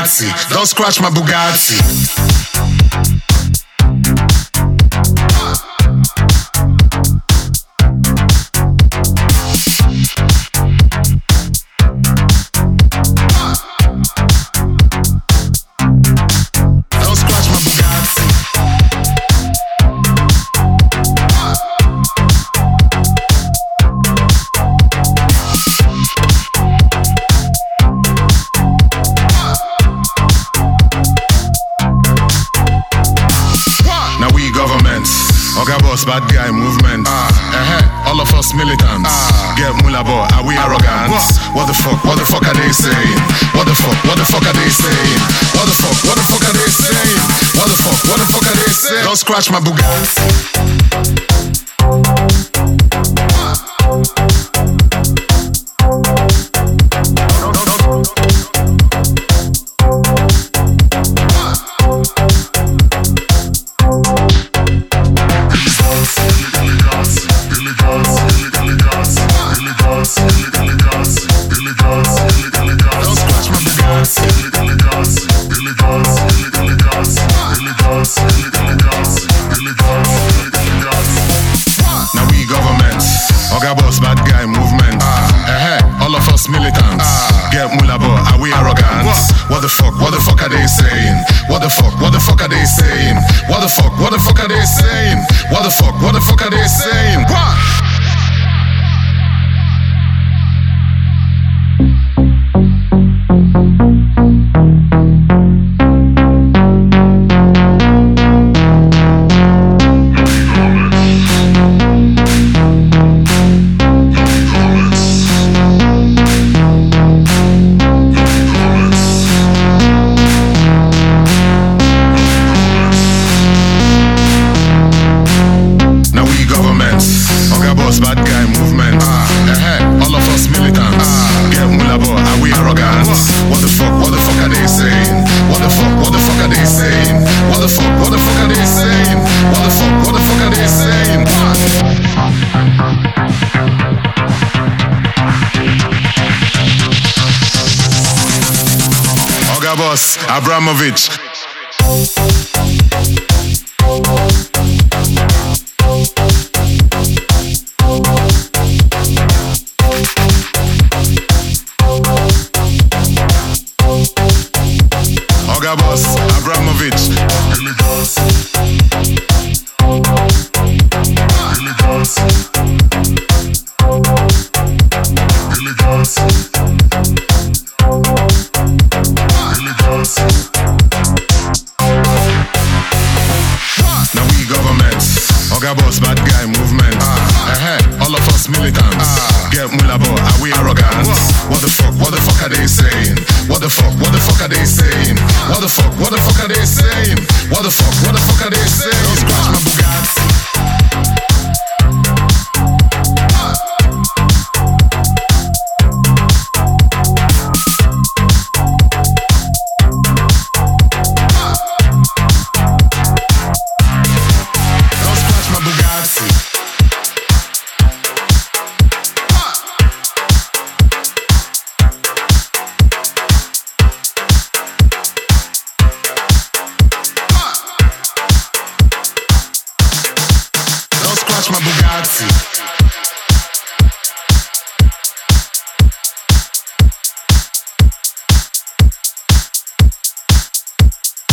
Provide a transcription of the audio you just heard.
Bugatti. Don't scratch my Bugatti. Oga boss, bad guy movement. All of us militants. Get mulabo, are we arrogant? What the fuck are they saying? What the fuck are they saying? What the fuck are they saying? What the fuck are they saying? Don't scratch my Bugatti. Now we government, Oga boss, bad guy movement. All of us militants. Get mulabo, are we arrogant? What the fuck are they saying? What the fuck are they saying? What the fuck are they saying? What the fuck are they saying? What? Bad guy movement. All of us militants. Get mulabo, are we arrogant? What the fuck are they saying? What the fuck are they saying? What the fuck are they saying? What the fuck are they saying? Oga boss, Abramovich. Oga boss, Abramovich. Now we government, Oga boss, bad guy movement. All of us militants. Get mulabo, are we arrogant? What the fuck are they saying? What the fuck are they saying? What the fuck are they saying? What the fuck are they saying? Don't scratch my Bugatti.